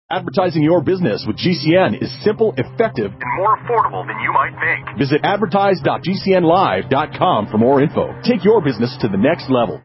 Advertising your business with GCN is simple, effective, and more affordable than you might think. Visit advertise.gcnlive.com for more info. Take your business to the next level.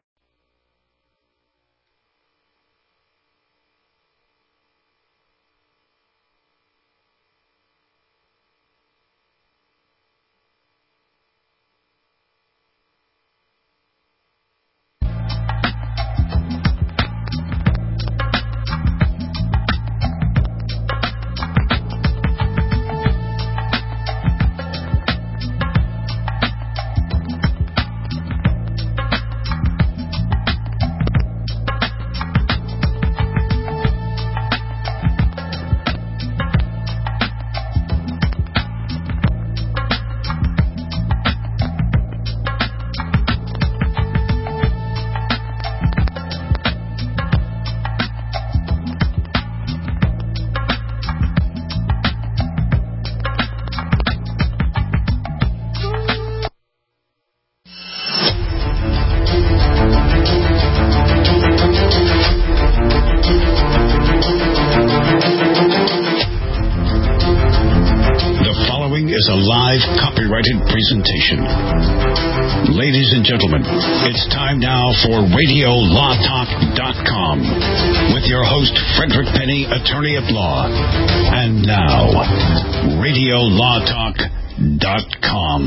Presentation. Ladies and gentlemen, it's time now for RadioLawTalk.com with your host, Frederick Penny, attorney at law. And now, RadioLawTalk.com.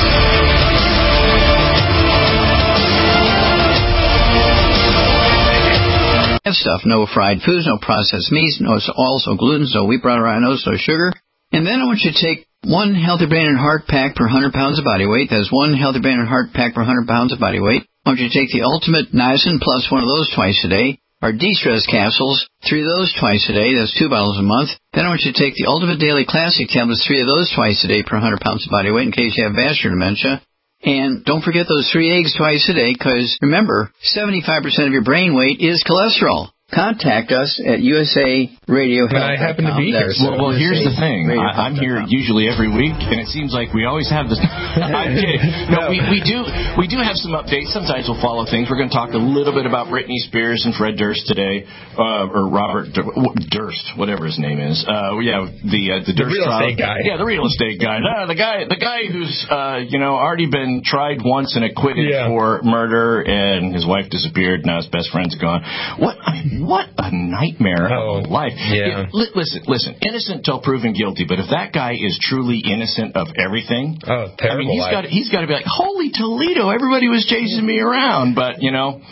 Stuff, no fried foods, no processed meats, no oils, no gluten, no wheat bran, no sugar. And then I want you to take one Healthy Brain and Heart pack per 100 pounds of body weight. That's one Healthy Brain and Heart pack per 100 pounds of body weight. I want you to take the Ultimate Niacin plus one of those twice a day. Or De-Stress capsules, 3 of those twice a day. That's 2 bottles a month. Then I want you to take the Ultimate Daily Classic tablets, 3 of those twice a day per 100 pounds of body weight in case you have vascular dementia. And don't forget those 3 eggs twice a day because, remember, 75% of your brain weight is cholesterol. Contact us at USA Radio. And I happen to be here. Well, here's the thing. I'm here usually every week, and it seems like we always have this. I'm kidding. No, we do have some updates. Sometimes we'll follow things. We're going to talk a little bit about Britney Spears and Fred Durst today, or Robert Durst, whatever his name is. The Durst real estate guy. Yeah, the real estate guy. No, the guy who's already been tried once and acquitted for murder, and his wife disappeared. Now his best friend's gone. What a nightmare of a life. Yeah. Listen, innocent till proven guilty, but if that guy is truly innocent of everything, terrible he's got to be like, holy Toledo, everybody was chasing me around. But,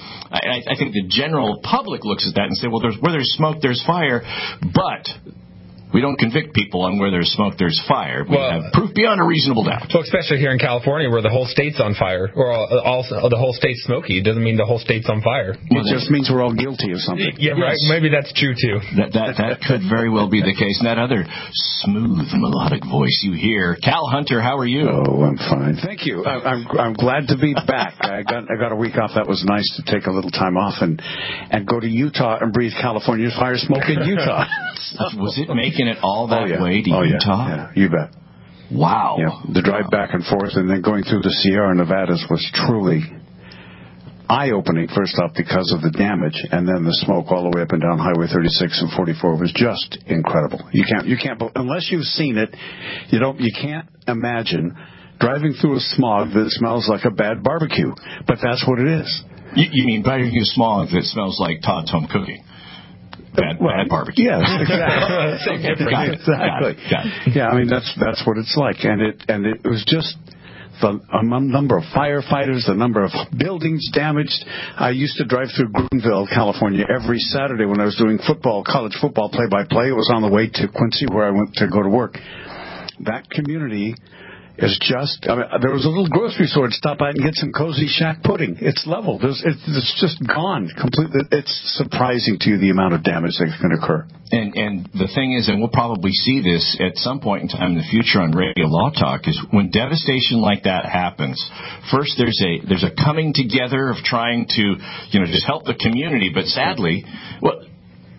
I think the general public looks at that and say, well, where there's smoke, there's fire. But we don't convict people on where there's smoke, there's fire. We have proof beyond a reasonable doubt. Well, especially here in California where the whole state's on fire, or also the whole state's smoky. It doesn't mean the whole state's on fire. It just means we're all guilty of something. Yeah, right. Maybe that's true, too. That could very well be the case. And that other smooth, melodic voice you hear. Cal Hunter, how are you? Oh, I'm fine. Thank you. I'm glad to be back. I got a week off. That was nice to take a little time off and go to Utah and breathe California's fire smoke in Utah. Was it making it all that way to Utah? Yeah, you bet. Wow. Yeah, the drive back and forth and then going through the Sierra Nevadas was truly eye-opening, first off, because of the damage, and then the smoke all the way up and down Highway 36 and 44 was just incredible. You can't, unless you've seen it, you can't imagine driving through a smog that smells like a bad barbecue, but that's what it is. You mean barbecue smog that smells like Todd's home cooking? Bad barbecue. Yes, exactly. Got it. Yeah, I mean that's what it's like, and it was just the number of firefighters, the number of buildings damaged. I used to drive through Greenville, California, every Saturday when I was doing college football play-by-play. It was on the way to Quincy, where I went to go to work. That community is just, there was a little grocery store to stop by and get some Cozy Shack pudding. It's leveled. It's just gone completely. It's surprising to you the amount of damage that can occur. And the thing is, and we'll probably see this at some point in time in the future on Radio Law Talk, is when devastation like that happens, first there's a coming together of trying to, just help the community. But sadly,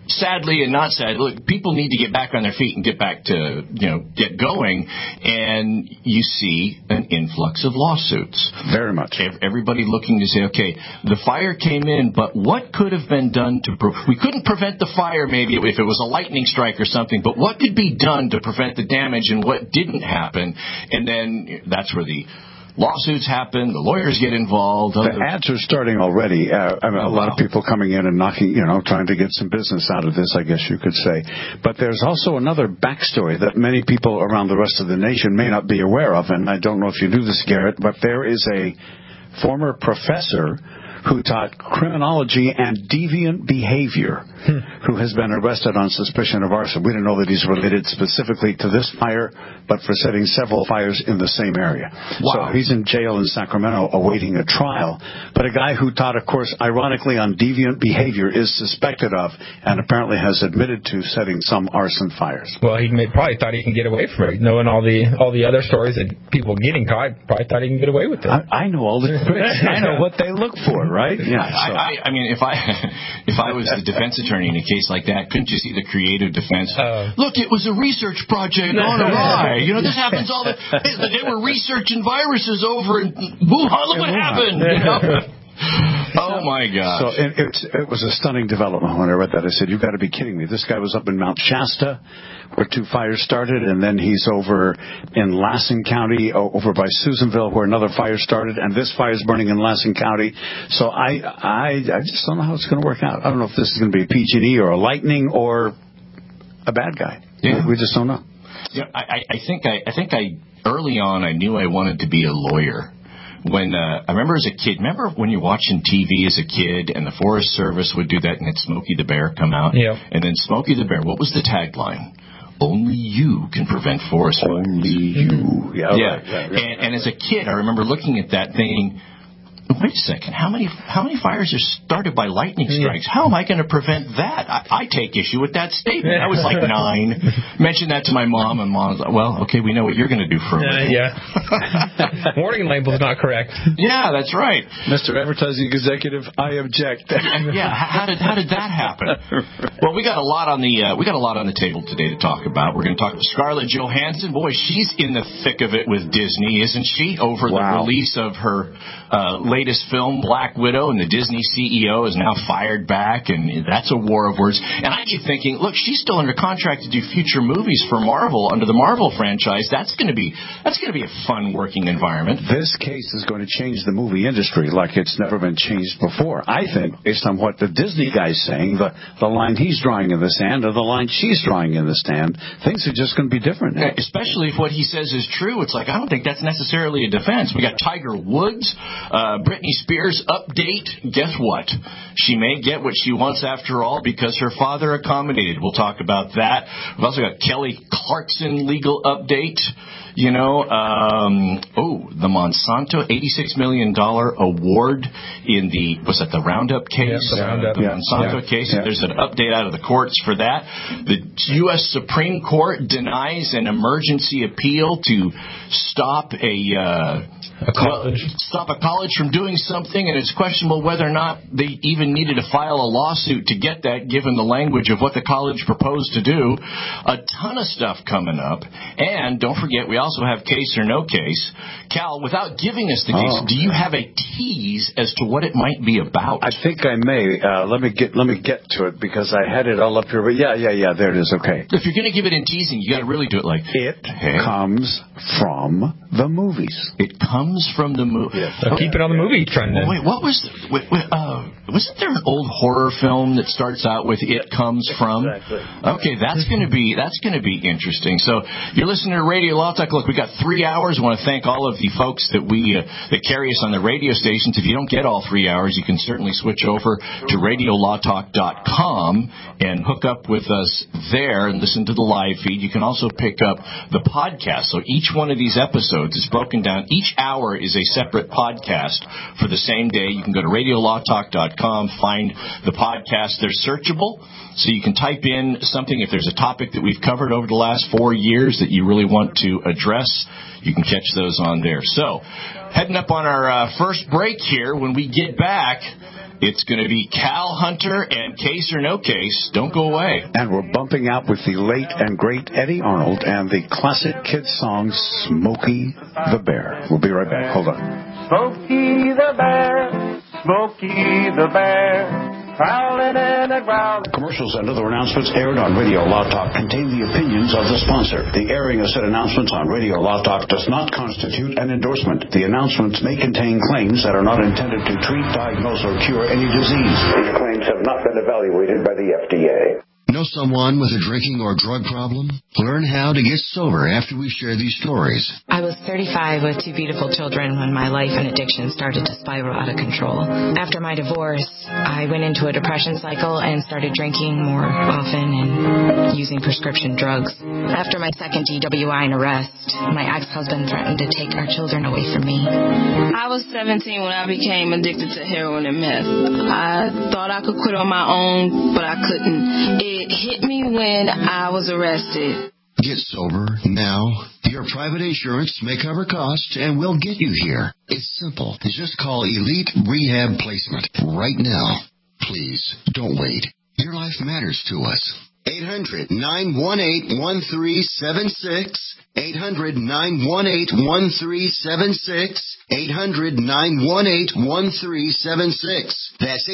sadly and not sad, look, people need to get back on their feet and get back to, get going. And you see an influx of lawsuits. Very much. Everybody looking to say, okay, the fire came in, but what could have been done to we couldn't prevent the fire maybe if it was a lightning strike or something, but what could be done to prevent the damage and what didn't happen? And then that's where the lawsuits happen, the lawyers get involved. The ads are starting already. A lot of people coming in and knocking, trying to get some business out of this, I guess you could say. But there's also another backstory that many people around the rest of the nation may not be aware of, and I don't know if you knew this, Garrett, but there is a former professor who taught criminology and deviant behavior, who has been arrested on suspicion of arson. We don't know that he's related specifically to this fire, but for setting several fires in the same area. Wow. So he's in jail in Sacramento awaiting a trial. But a guy who taught a course, ironically, on deviant behavior is suspected of and apparently has admitted to setting some arson fires. Well, he probably thought he can get away from it. Knowing all the other stories that people getting caught, probably thought he can get away with it. I know all the tricks. I know what they look for. Right? Yeah. I mean, if I was the defense attorney in a case like that, couldn't you see the creative defense? Look, it was a research project gone awry. This happens all the. They were researching viruses over in Wuhan. Look what happened. Oh my gosh! So it was a stunning development when I read that. I said, "You've got to be kidding me!" This guy was up in Mount Shasta, where 2 fires started, and then he's over in Lassen County, over by Susanville, where another fire started, and this fire is burning in Lassen County. So I just don't know how it's going to work out. I don't know if this is going to be a PG&E or a lightning or a bad guy. Yeah. We just don't know. Yeah, I think early on I knew I wanted to be a lawyer. When I remember as a kid, when you're watching TV as a kid and the Forest Service would do that and had Smokey the Bear come out? Yeah. And then Smokey the Bear, what was the tagline? Only you can prevent forest fires. Only you. Yeah. Right. And as a kid, I remember looking at that thinking, wait a second, how many fires are started by lightning strikes? How am I going to prevent that? I take issue with that statement. I was like 9. Mentioned that to my mom, and Mom was like, well, okay, we know what you're going to do for a living. Warning label's not correct. Yeah, that's right. Mr. Advertising Executive, I object. How did that happen? Well, we got a lot on the table today to talk about. We're going to talk about Scarlett Johansson. Boy, she's in the thick of it with Disney, isn't she? Over the release of her latest film, Black Widow, and the Disney CEO is now fired back, and that's a war of words. And I keep thinking, look, she's still under contract to do future movies for Marvel under the Marvel franchise. That's going to be a fun working environment. This case is going to change the movie industry like it's never been changed before. I think, based on what the Disney guy's saying, the line he's drawing in the sand or the line she's drawing in the sand, things are just going to be different now. Especially if what he says is true. It's like, I don't think that's necessarily a defense. We got Tiger Woods. Britney Spears update. Guess what? She may get what she wants after all because her father accommodated. We'll talk about that. We've also got Kelly Clarkson legal update. The Monsanto $86 million award in the Roundup case? The Monsanto case. Yeah. There's an update out of the courts for that. The U.S. Supreme Court denies an emergency appeal to stop a college from doing something, and it's questionable whether or not they even needed to file a lawsuit to get that, given the language of what the college proposed to do. A ton of stuff coming up. And don't forget, we also have Case or No Case. Cal, without giving us the case, do you have a tease as to what it might be about? I think I may. Let me get to it because I had it all up here. But yeah, there it is. Okay. If you're going to give it in teasing, you got to really do it like it comes from the movies. It comes from the movie. Yes. So keep it on the movie trend then. Wait, what was? Wasn't there an old horror film that starts out with "It Comes From"? Exactly. Okay, that's going to be interesting. So you're listening to Radio Law Talk. Look, we got 3 hours. I want to thank all of the folks that that carry us on the radio stations. If you don't get all 3 hours, you can certainly switch over to RadioLawTalk.com and hook up with us there and listen to the live feed. You can also pick up the podcast. So each one of these episodes is broken down. Each hour is a separate podcast for the same day. You can go to RadioLawTalk.com, find the podcast. They're searchable, so you can type in something. If there's a topic that we've covered over the last 4 years that you really want to address, you can catch those on there. So, heading up on our first break here. When we get back, It's going to be Cal Hunter and Case or No Case. Don't go away. And we're bumping out with the late and great Eddie Arnold and the classic kids song Smokey the Bear. We'll be right back. Hold on. Smokey the Bear, Smokey the Bear. Commercials and other announcements aired on Radio Law Talk contain the opinions of the sponsor. The airing of said announcements on Radio Law Talk does not constitute an endorsement. The announcements may contain claims that are not intended to treat, diagnose, or cure any disease. These claims have not been evaluated by the FDA. Know someone with a drinking or drug problem? Learn how to get sober after we share these stories. I was 35 with 2 beautiful children when my life and addiction started to spiral out of control. After my divorce, I went into a depression cycle and started drinking more often and using prescription drugs. After my second DWI and arrest, my ex-husband threatened to take our children away from me. I was 17 when I became addicted to heroin and meth. I thought I could quit on my own, but I couldn't. It hit me when I was arrested. Get sober now. Your private insurance may cover costs and we'll get you here. It's simple. Just call Elite Rehab Placement right now. Please, don't wait. Your life matters to us. 800-918-1376. 800-918-1376. 800-918-1376. That's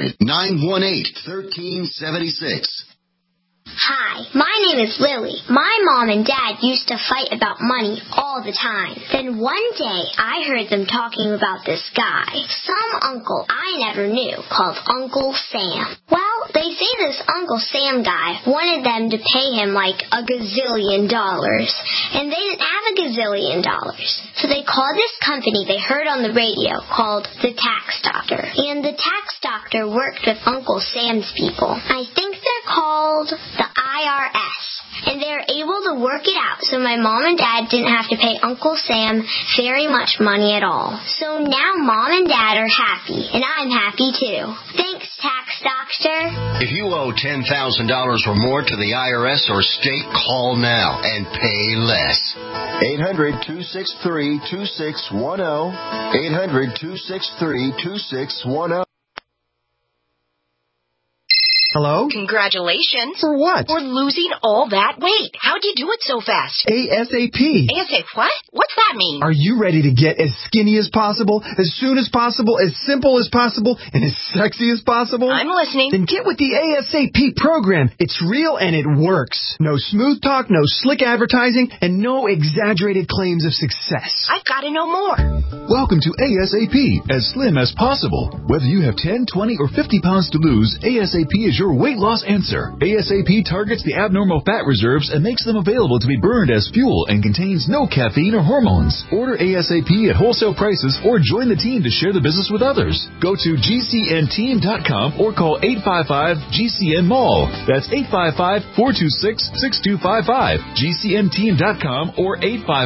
800-918-1376. Hi, my name is Lily. My mom and dad used to fight about money all the time. Then one day, I heard them talking about this guy, some uncle I never knew, called Uncle Sam. Well, they say this Uncle Sam guy wanted them to pay him like $1 gazillion, and they didn't have $1 gazillion. So they called this company they heard on the radio called the Tax Doctor. And the Tax Doctor worked with Uncle Sam's people. I think they're called the IRS. And they were able to work it out so my mom and dad didn't have to pay Uncle Sam very much money at all. So now mom and dad are happy, and I'm happy too. Thanks, Tax Doctor. If you owe $10,000 or more to the IRS or state, call now and pay less. 800-263-2610. 800-263-2610. Hello? Congratulations. For what? For losing all that weight. How'd you do it so fast? ASAP. ASAP what? What's that mean? Are you ready to get as skinny as possible, as soon as possible, as simple as possible, and as sexy as possible? I'm listening. Then get with the ASAP program. It's real and it works. No smooth talk, no slick advertising, and no exaggerated claims of success. I've got to know more. Welcome to ASAP, as slim as possible. Whether you have 10, 20, or 50 pounds to lose, ASAP is your weight loss answer. ASAP targets the abnormal fat reserves and makes them available to be burned as fuel and contains no caffeine or hormones. Order ASAP at wholesale prices or join the team to share the business with others. Go to GCNteam.com or call 855-GCN-MALL. That's 855-426-6255. GCNteam.com or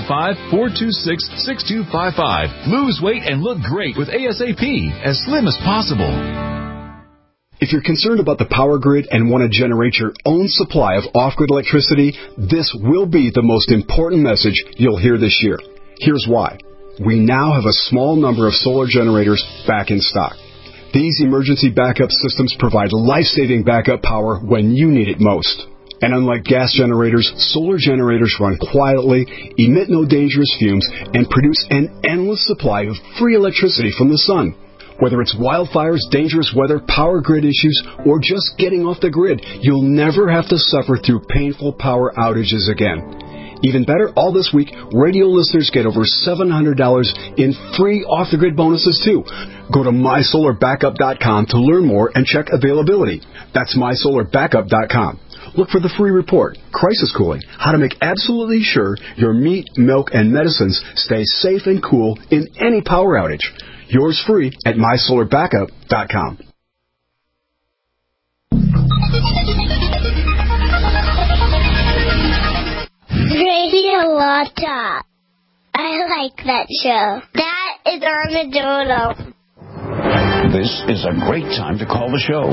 855-426-6255. Lose weight and look great with ASAP, as slim as possible. If you're concerned about the power grid and want to generate your own supply of off-grid electricity, this will be the most important message you'll hear this year. Here's why. We now have a small number of solar generators back in stock. These emergency backup systems provide life-saving backup power when you need it most. And unlike gas generators, solar generators run quietly, emit no dangerous fumes, and produce an endless supply of free electricity from the sun. Whether it's wildfires, dangerous weather, power grid issues, or just getting off the grid, you'll never have to suffer through painful power outages again. Even better, all this week, radio listeners get over $700 in free off-the-grid bonuses, too. Go to MySolarBackup.com to learn more and check availability. That's MySolarBackup.com. Look for the free report, Crisis Cooling, how to make absolutely sure your meat, milk, and medicines stay safe and cool in any power outage. Yours free at MySolarBackup.com. Radio Law Talk. I like that show. That is Armadillo. This is a great time to call the show.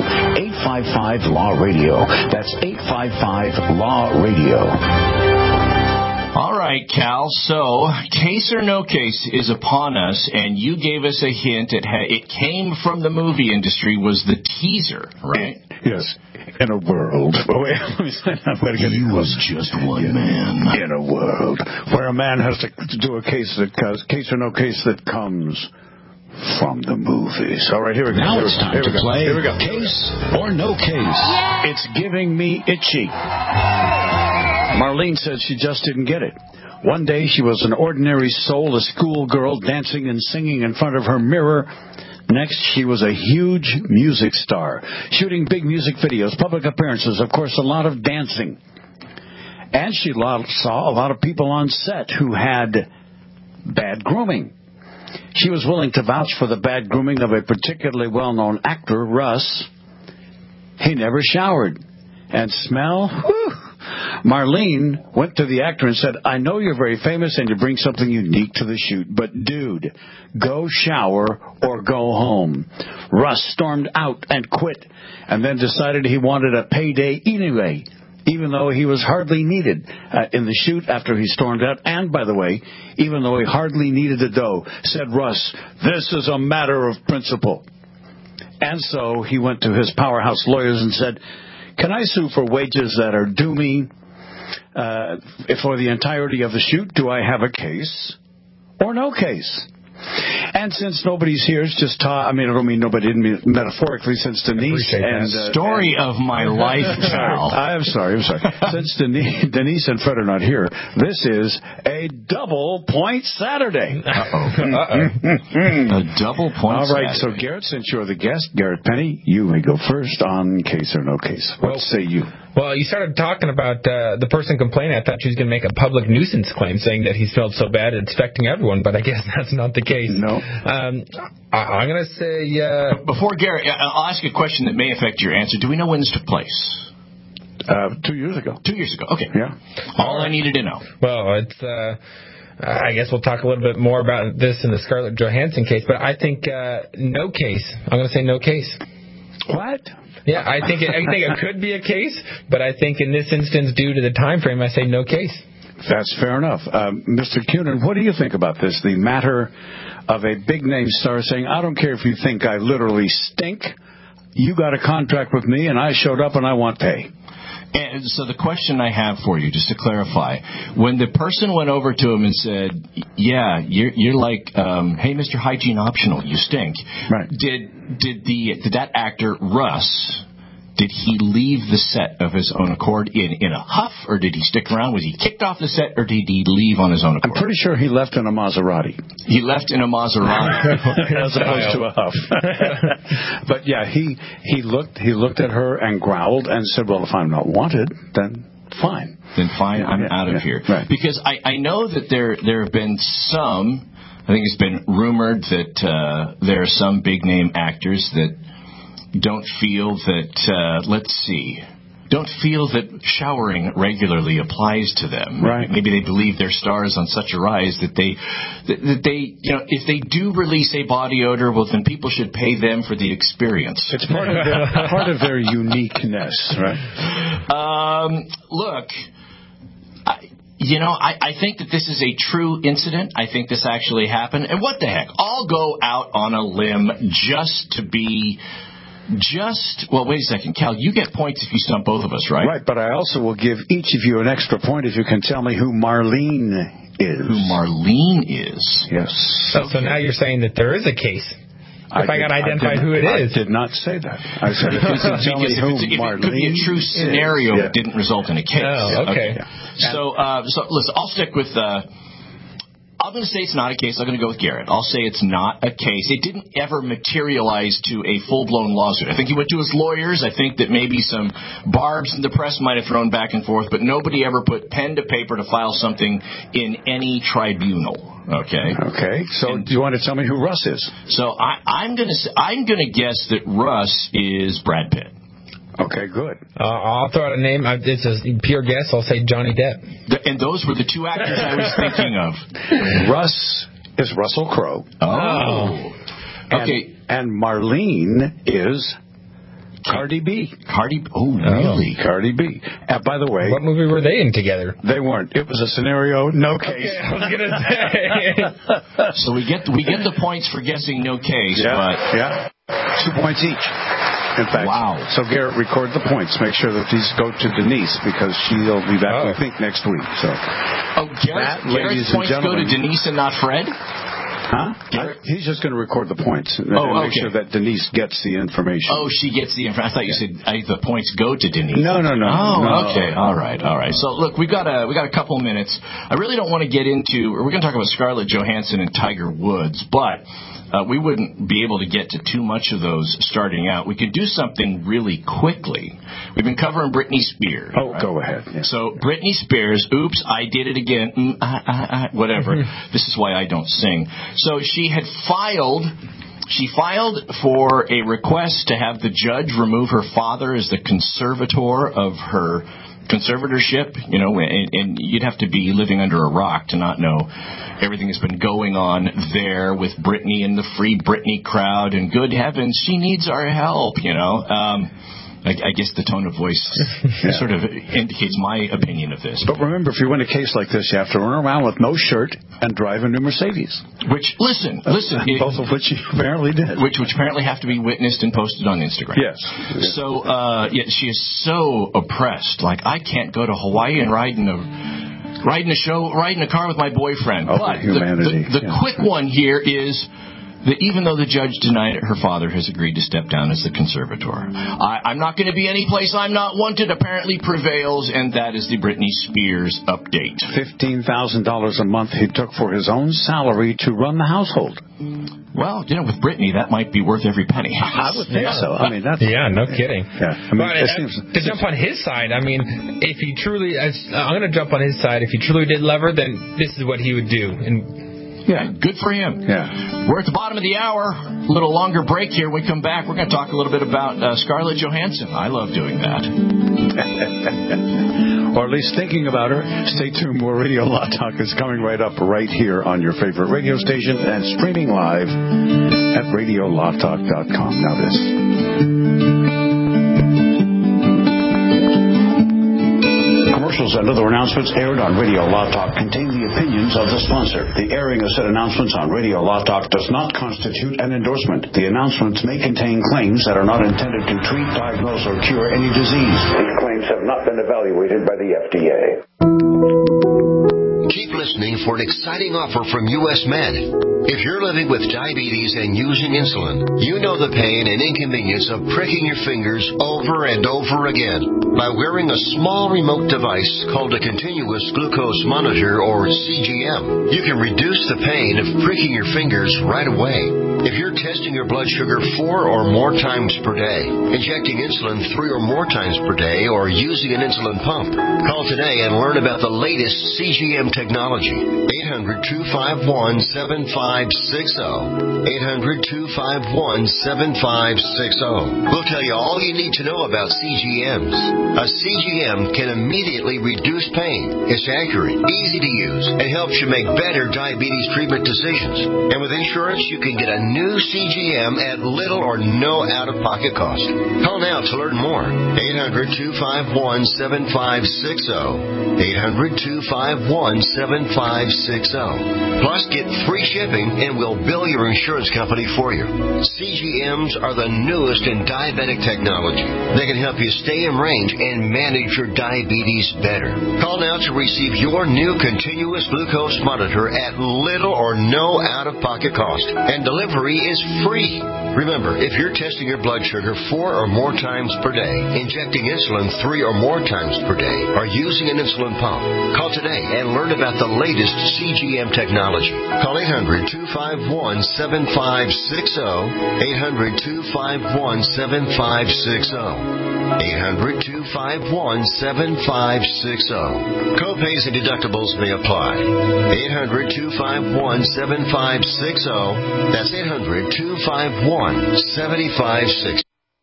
855-LAW-RADIO. That's 855-LAW-RADIO. All right. right, Cal. So, case or no case is upon us, and you gave us a hint. It came from the movie industry, was the teaser, right? Yes. In a world. He was just one man. In a world where a man has to do a case or no case that comes from the movies. All right, here we go. Now it's time to play Here we go. Case or No Case. Yeah. It's giving me itchy. Marlene said she just didn't get it. One day she was an ordinary soul, a schoolgirl, dancing and singing in front of her mirror. Next, she was a huge music star, shooting big music videos, public appearances, of course, a lot of dancing. And she saw a lot of people on set who had bad grooming. She was willing to vouch for the bad grooming of a particularly well-known actor, Russ. He never showered. And smell? Whew. Marlene went to the actor and said, I know you're very famous and you bring something unique to the shoot, but dude, go shower or go home. Russ stormed out and quit and then decided he wanted a payday anyway, even though he was hardly needed in the shoot after he stormed out. And, by the way, even though he hardly needed the dough, said Russ, this is a matter of principle. And so he went to his powerhouse lawyers and said, can I sue for wages that are due me for the entirety of the shoot? Do I have a case or no case? And since nobody's here, it's just I don't mean nobody, didn't mean metaphorically, since Denise and story of my life, Cal. I'm sorry. Since Denise and Fred are not here, this is a double point Saturday. A double point. All right, Saturday. so Garrett, since you're the guest, Garrett Penny, you may go first on case or no case. What say you? Well, you started talking about the person complaining. I thought she was going to make a public nuisance claim saying that he smelled so bad it's affecting everyone, but I guess that's not the case. No. I'm going to say... Before Garrett, I'll ask you a question that may affect your answer. Do we know when this took place? 2 years ago. 2 years ago. Okay. Yeah. All I needed to know. Well, it's... I guess we'll talk a little bit more about this in the Scarlett Johansson case, but I think no case. I'm going to say no case. What? Yeah, I think it could be a case, but I think in this instance, due to the time frame, I say no case. That's fair enough. Mr. Cunin, what do you think about this? The matter of a big-name star saying, I don't care if you think I literally stink. You got a contract with me, and I showed up, and I want pay. And so the question I have for you, just to clarify, when the person went over to him and said, yeah, you're like, hey, Mr. Hygiene Optional, you stink. Right. Did that actor, Russ, did he leave the set of his own accord in a huff, or did he stick around? Was he kicked off the set, or did he leave on his own accord? I'm pretty sure he left in a Maserati. He left in a Maserati. As opposed to a huff. But yeah, he looked at her and growled and said, well, if I'm not wanted, then fine. Then fine, I'm out of here. Right. Because I know that there have been some, I think it's been rumored that there are some big-name actors that don't feel that showering regularly applies to them. Right. Maybe they believe their stars on such a rise that they if they do release a body odor, well, then people should pay them for the experience. It's part of their uniqueness, right? Look, I think that this is a true incident. I think this actually happened. And what the heck? I'll go out on a limb well, wait a second, Cal, you get points if you stump both of us, right? Right, but I also will give each of you an extra point if you can tell me who Marlene is. Who Marlene is? Yes. So now you're saying that there is a case. If I got to identify who it is. I did not say that. I said if you can tell me who Marlene is. It could be a true scenario that didn't result in a case. Oh, okay. So listen, I'll stick with... I'm going to say it's not a case. I'm going to go with Garrett. I'll say it's not a case. It didn't ever materialize to a full-blown lawsuit. I think he went to his lawyers. I think that maybe some barbs in the press might have thrown back and forth, but nobody ever put pen to paper to file something in any tribunal. Okay. Okay. So do you want to tell me who Russ is? So I'm going to guess that Russ is Brad Pitt. Okay, good. I'll throw out a name. It's a pure guess. I'll say Johnny Depp. And those were the two actors I was thinking of. Russ is Russell Crowe. Oh. Okay. And Marlene is Cardi B. Oh, really? Cardi B. By the way... What movie were they in together? They weren't. It was a scenario, no case. Okay, I was going to say. So we get the points for guessing no case, but... Yeah. 2 points each. In fact, wow. So Garrett, record the points. Make sure that these go to Denise because she'll be back, I think, next week. So, Garrett's points go to Denise and not Fred? Huh? He's just going to record the points and make sure that Denise gets the information. Oh, she gets the information. I thought you said the points go to Denise. No. Oh, okay. All right. So look, we got a couple minutes. I really don't want to get into. We're going to talk about Scarlett Johansson and Tiger Woods, but. We wouldn't be able to get to too much of those starting out. We could do something really quickly. We've been covering Britney Spears. Oh, right? Go ahead. Yeah. So Britney Spears, oops, I did it again. Whatever. This is why I don't sing. So she had filed for a request to have the judge remove her father as the conservator of her conservatorship, and you'd have to be living under a rock to not know everything that's been going on there with Britney and the Free Britney crowd, and good heavens, she needs our help, I guess the tone of voice sort of indicates my opinion of this. But remember, if you win a case like this, you have to run around with no shirt and drive a new Mercedes. Which, listen. Both of which you apparently did. Which apparently have to be witnessed and posted on Instagram. Yes. So, she is so oppressed. Like, I can't go to Hawaii and ride in a car with my boyfriend. Oh, but humanity. The quick one here is that even though the judge denied it, her father has agreed to step down as the conservator. I'm not going to be any place I'm not wanted apparently prevails, and that is the Britney Spears update. $15,000 a month he took for his own salary to run the household. Well, with Britney, that might be worth every penny. I would think so. I mean, that's... Yeah, no kidding. Yeah. To jump on his side, I mean, if he truly... I'm going to jump on his side. If he truly did love her, then this is what he would do. Yeah, good for him. Yeah. We're at the bottom of the hour. A little longer break here. When we come back, we're going to talk a little bit about Scarlett Johansson. I love doing that. Or at least thinking about her. Stay tuned. More Radio Law Talk is coming right up right here on your favorite radio station and streaming live at radiolawtalk.com. Now this. Commercials and other announcements aired on Radio Law Talk contain the opinions of the sponsor. The airing of said announcements on Radio Law Talk does not constitute an endorsement. The announcements may contain claims that are not intended to treat, diagnose, or cure any disease. These claims have not been evaluated by the FDA. Keep listening for an exciting offer from U.S. Med. If you're living with diabetes and using insulin, you know the pain and inconvenience of pricking your fingers over and over again. By wearing a small remote device called a continuous glucose monitor, or CGM, you can reduce the pain of pricking your fingers right away. If you're testing your blood sugar 4 or more times per day, injecting insulin 3 or more times per day, or using an insulin pump, call today and learn about the latest CGM technology. 800-251-7560. 800-251-7560. We'll tell you all you need to know about CGMs. A CGM can immediately reduce pain. It's accurate, easy to use, and helps you make better diabetes treatment decisions. And with insurance, you can get a new CGM at little or no out-of-pocket cost. Call now to learn more. 800-251-7560. 800-251-7560. Plus, get free shipping and we'll bill your insurance company for you. CGMs are the newest in diabetic technology. They can help you stay in range and manage your diabetes better. Call now to receive your new continuous glucose monitor at little or no out-of-pocket cost. And delivery is free. Remember, if you're testing your blood sugar 4 or more times per day, injecting insulin 3 or more times per day, or using an insulin pump, call today and learn about the latest CGM technology. Call 800-251-7560. 800-251-7560. 800-251-7560. Copays and deductibles may apply. 800-251-7560. That's 800-251-7560.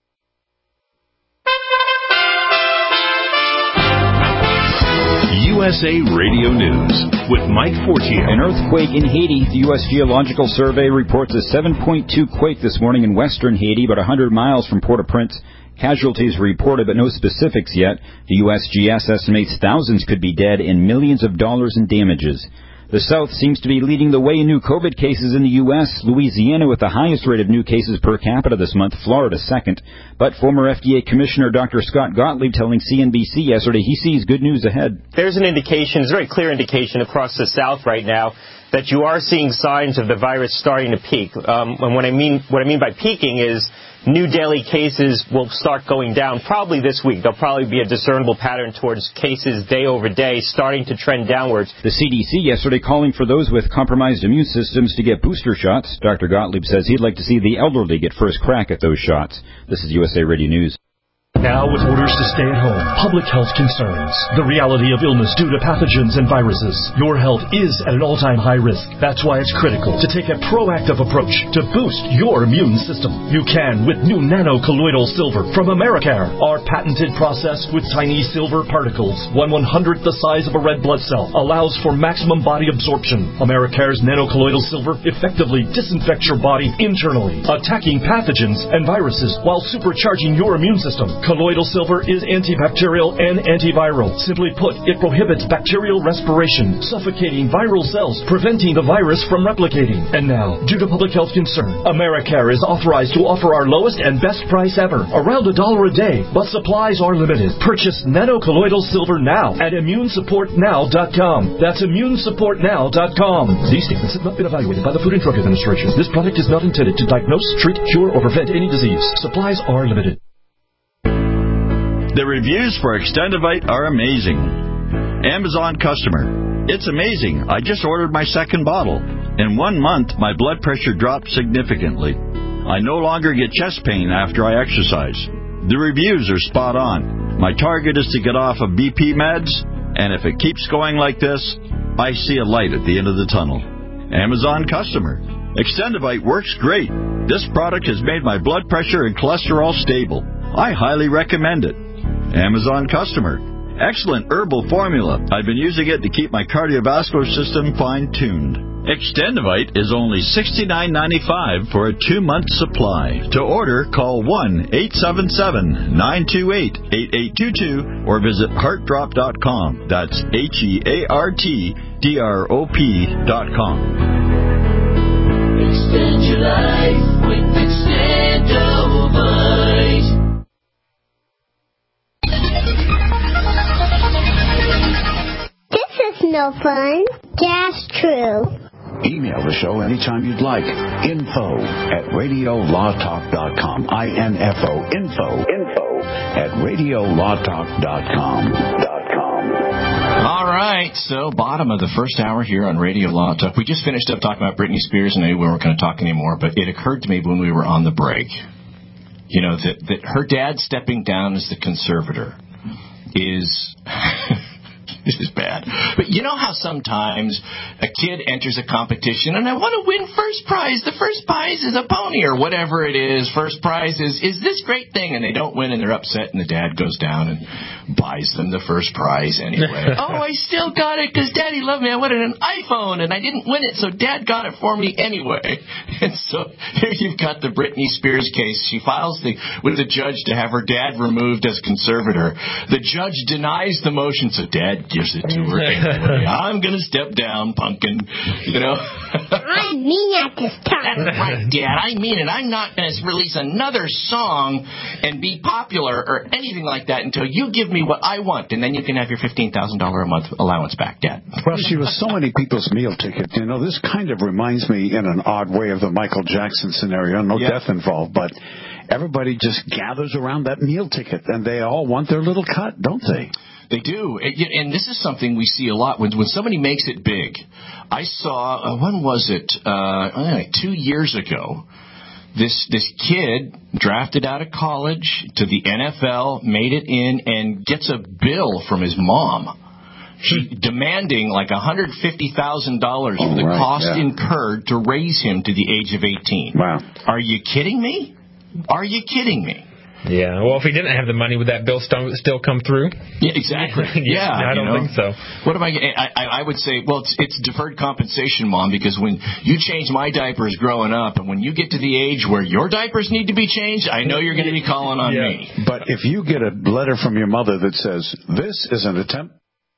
USA Radio News with Mike Fortier. An earthquake in Haiti. The U.S. Geological Survey reports a 7.2 quake this morning in western Haiti, about 100 miles from Port-au-Prince. Casualties reported, but no specifics yet. The USGS estimates thousands could be dead and millions of dollars in damages. The South seems to be leading the way in new COVID cases in the U.S. Louisiana with the highest rate of new cases per capita this month, Florida second. But former FDA Commissioner Dr. Scott Gottlieb telling CNBC yesterday he sees good news ahead. There's an indication, it's a very clear indication across the South right now that you are seeing signs of the virus starting to peak. And what I mean by peaking is new daily cases will start going down probably this week. There'll probably be a discernible pattern towards cases day over day starting to trend downwards. The CDC yesterday calling for those with compromised immune systems to get booster shots. Dr. Gottlieb says he'd like to see the elderly get first crack at those shots. This is USA Radio News. Now with orders to stay at home, public health concerns, the reality of illness due to pathogens and viruses, your health is at an all-time high risk. That's why it's critical to take a proactive approach to boost your immune system. You can with new nano-colloidal silver from Americare. Our patented process with tiny silver particles, 1/100th the size of a red blood cell, allows for maximum body absorption. Americare's nano-colloidal silver effectively disinfects your body internally, attacking pathogens and viruses while supercharging your immune system. Colloidal silver is antibacterial and antiviral. Simply put, it prohibits bacterial respiration, suffocating viral cells, preventing the virus from replicating. And now, due to public health concern, Americare is authorized to offer our lowest and best price ever, around $1 a day, but supplies are limited. Purchase nano-colloidal silver now at immunesupportnow.com. That's immunesupportnow.com. These statements have not been evaluated by the Food and Drug Administration. This product is not intended to diagnose, treat, cure, or prevent any disease. Supplies are limited. The reviews for Extendivite are amazing. Amazon customer. It's amazing. I just ordered my second bottle. In 1 month, my blood pressure dropped significantly. I no longer get chest pain after I exercise. The reviews are spot on. My target is to get off of BP meds, and if it keeps going like this, I see a light at the end of the tunnel. Amazon customer. Extendivite works great. This product has made my blood pressure and cholesterol stable. I highly recommend it. Amazon customer. Excellent herbal formula. I've been using it to keep my cardiovascular system fine-tuned. Extendivite is only $69.95 for a 2-month supply. To order, call 1-877-928-8822 or visit heartdrop.com. That's HEARTDROP.com. Extend your life with Extendivite. No fun. That's true. Email the show anytime you'd like. info@radiolawtalk.com. info@radiolawtalk.com. All right, so bottom of the first hour here on Radio Law Talk. We just finished up talking about Britney Spears, and we weren't going to talk anymore, but it occurred to me when we were on the break, that her dad stepping down as the conservator is... This is bad. But you know how sometimes a kid enters a competition and I want to win first prize. The first prize is a pony or whatever it is. First prize is this great thing. And they don't win and they're upset and the dad goes down and buys them the first prize anyway. Oh, I still got it because Daddy loved me. I wanted an iPhone and I didn't win it, so Dad got it for me anyway. And so here you've got the Britney Spears case. She files with the judge to have her dad removed as conservator. The judge denies the motion, so Dad gives it to her anyway. I'm going to step down, pumpkin. I mean at this time. That's right, Dad. I mean it. I'm not going to release another song and be popular or anything like that until you give me what I want, and then you can have your $15,000 a month allowance back, Dad. Well, she was so many people's meal ticket. This kind of reminds me in an odd way of the Michael Jackson scenario. No death involved, but everybody just gathers around that meal ticket, and they all want their little cut, don't they? They do. And this is something we see a lot when somebody makes it big. I saw, when was it? 2 years ago. This kid drafted out of college to the NFL, made it in, and gets a bill from his mom. She demanding like $150,000 for the cost incurred to raise him to the age of 18. Wow. Are you kidding me? Are you kidding me? Yeah. Well, if he didn't have the money, would that bill still come through? Yeah, exactly. Yeah, I don't think so. What am I would say, well, it's deferred compensation, Mom, because when you change my diapers growing up, and when you get to the age where your diapers need to be changed, I know you're going to be calling on me. But if you get a letter from your mother that says, this is an attempt...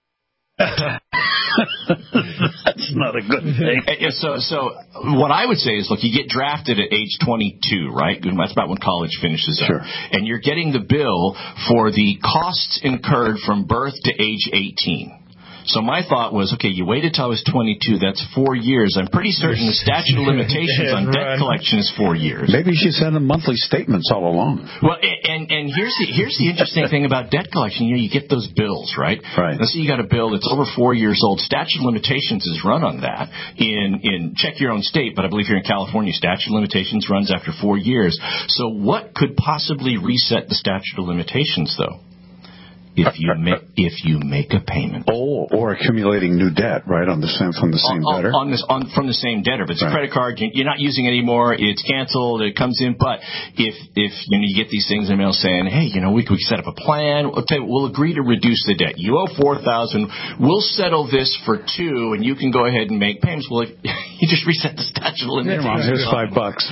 That's not a good thing. So what I would say is, look, you get drafted at age 22, right? That's about when college finishes up. Sure. And you're getting the bill for the costs incurred from birth to age 18. So my thought was, okay, you waited till I was 22. That's 4 years. I'm pretty certain the statute of limitations on debt collection is 4 years. Maybe she sent him monthly statements all along. Well, and here's the interesting thing about debt collection. You get those bills, right? Right. Let's say you got a bill that's over 4 years old. Statute of limitations is run on that. In check your own state, but I believe here in California, statute of limitations runs after 4 years. So what could possibly reset the statute of limitations, though? If you make a payment. Oh, or accumulating new debt, right, from the same debtor? From the same debtor. But it's a credit card, you're not using it anymore, it's canceled, it comes in. But if you get these things in the mail saying, hey, we could set up a plan, we'll agree to reduce the debt. You owe $4,000, we'll settle this for $2,000, and you can go ahead and make payments. Well, you just reset the statute of limitations. Here's $5,